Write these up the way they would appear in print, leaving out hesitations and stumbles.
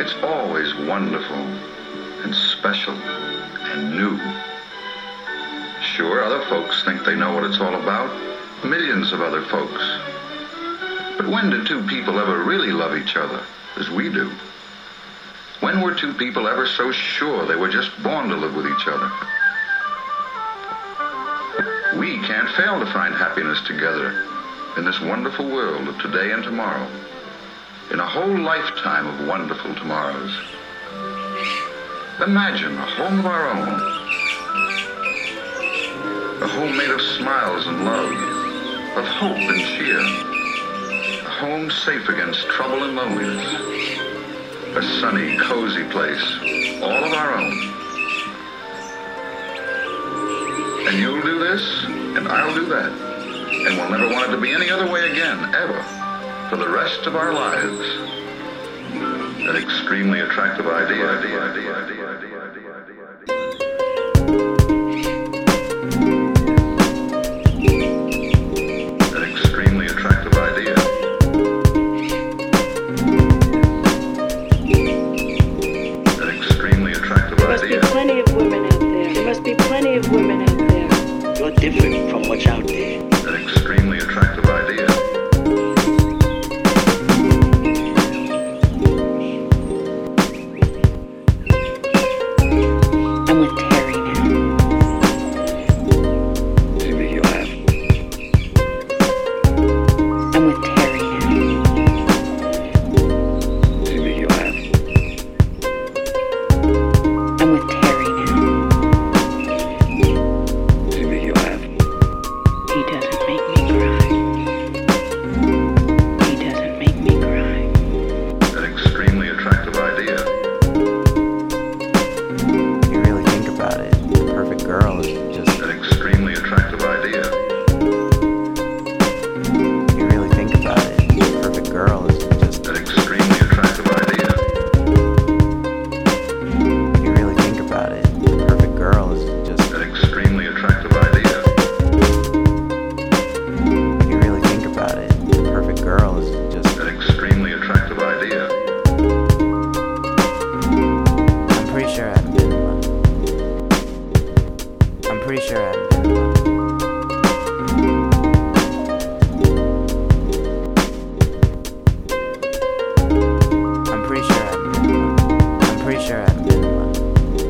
It's always wonderful and special and new. Sure, other folks think they know what it's all about. Millions of other folks. But when do two people ever really love each other as we do? When were two people ever so sure they were just born to live with each other? We can't fail to find happiness together in this wonderful world of today and tomorrow, in a whole lifetime of wonderful tomorrows. Imagine a home of our own, a home made of smiles and love, of hope and cheer, a home safe against trouble and loneliness, a sunny, cozy place, all of our own. And you'll do this, and I'll do that, and we'll never want it to be any other way again, ever, for the rest of our lives. An extremely attractive idea. An extremely attractive idea. An extremely attractive idea. There must be plenty of women out there. There must be plenty of women out there. You're different from what's out there. An extremely attractive idea. I'm with Terry now. Maybe you have. I'm with Terry now. Maybe you have. I'm with Terry now. Maybe you have. He doesn't make me cry. He doesn't make me cry. An extremely attractive idea. You really think about it, the perfect girl is just... An extremely attractive idea. You really think about it, the perfect girl is just... An extremely attractive idea. You really think about it, the perfect girl is just... An extremely attractive idea. You really think about it, the perfect girl is just... An extremely attractive idea. I'm pretty sure I haven't been in love. I'm pretty sure I haven't been in love. I'm pretty sure I haven't been in love. I'm pretty sure I haven't been in love.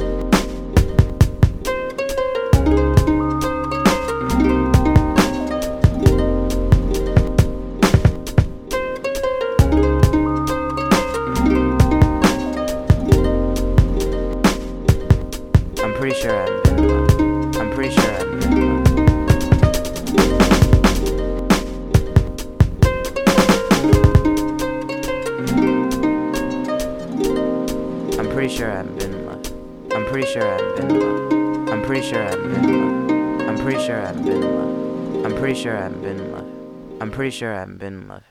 I'm pretty sure I haven't been in love. I'm pretty sure I haven't been in love. I'm pretty sure I haven't been in love. I'm pretty sure I haven't been in love. I'm pretty sure I haven't been in love. I'm pretty sure I haven't been in love. I'm pretty sure I haven't been in love. I'm pretty sure I haven't been in love.